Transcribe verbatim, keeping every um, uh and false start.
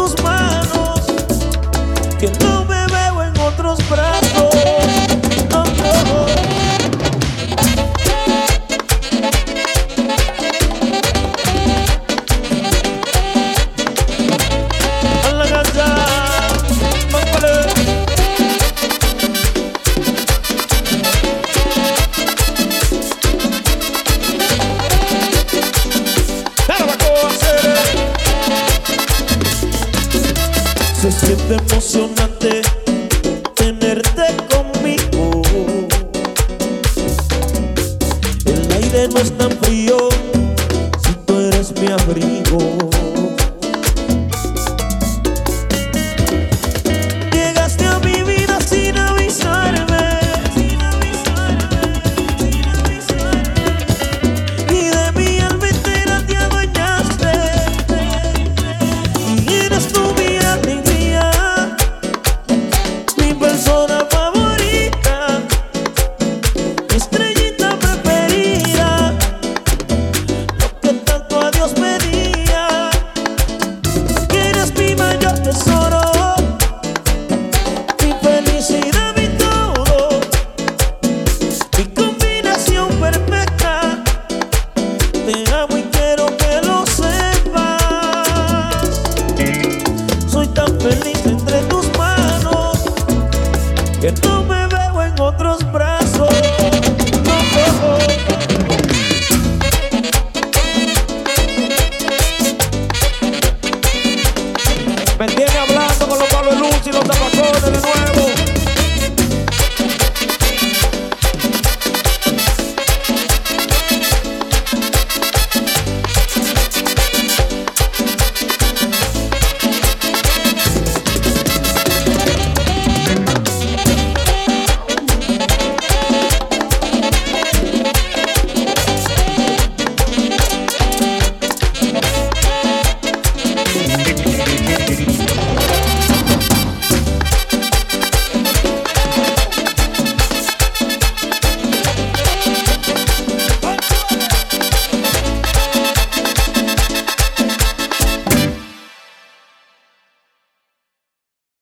tus manos, que no me veo en otros brazos. No, no. A la casa, mándale. Se siente emocionante tenerte conmigo. El aire no es tan frío si tú eres mi abrigo. Llegaste a mi vida sin avisarme, sin avisarme, sin avisarme. Y de mi alma entera te adueñaste. Y eres tú mi alegría, mi persona favorita, mi estrellita preferida, lo que tanto a Dios pedía. Que eres mi mayor tesoro, mi felicidad, mi todo, mi combinación perfecta. Te amo y quiero que lo sepas. Soy tan feliz entre tus manos que no me veo en otros brazos. No, no, no. Me tiene hablando con los Pablo Luz y los zapacones de nuevo.